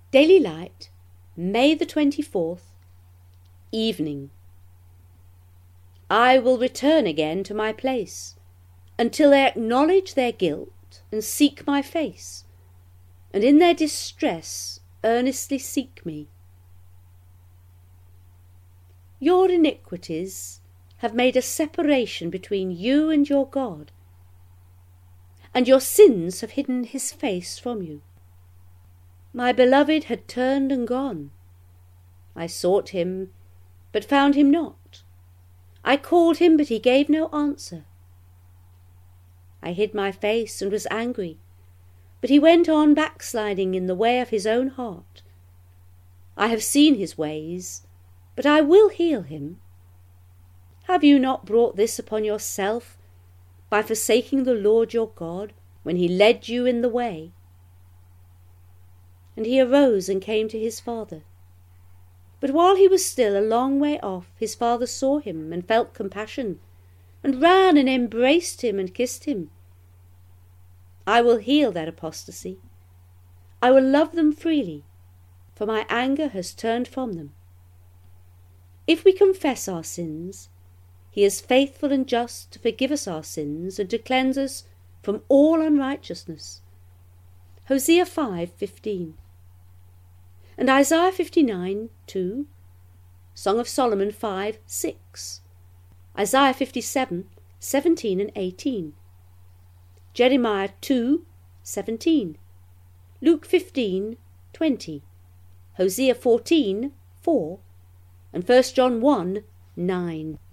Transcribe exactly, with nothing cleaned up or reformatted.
Daily Light, May the twenty-fourth, Evening. I will return again to my place, until they acknowledge their guilt and seek my face, and in their distress earnestly seek me. Your iniquities have made a separation between you and your God, and your sins have hidden his face from you. My beloved had turned and gone. I sought him, but found him not. I called him, but he gave no answer. I hid my face and was angry, but he went on backsliding in the way of his own heart. I have seen his ways, but I will heal him. Have you not brought this upon yourself by forsaking the Lord your God when he led you in the way? And he arose and came to his father. But while he was still a long way off, his father saw him and felt compassion, and ran and embraced him and kissed him. I will heal that apostasy. I will love them freely, for my anger has turned from them. If we confess our sins, he is faithful and just to forgive us our sins and to cleanse us from all unrighteousness. Hosea five fifteen. And Isaiah fifty-nine two, Song of Solomon five six, Isaiah fifty-seven seventeen and eighteen, Jeremiah two seventeen, Luke fifteen twenty, Hosea fourteen four, and First John one nine.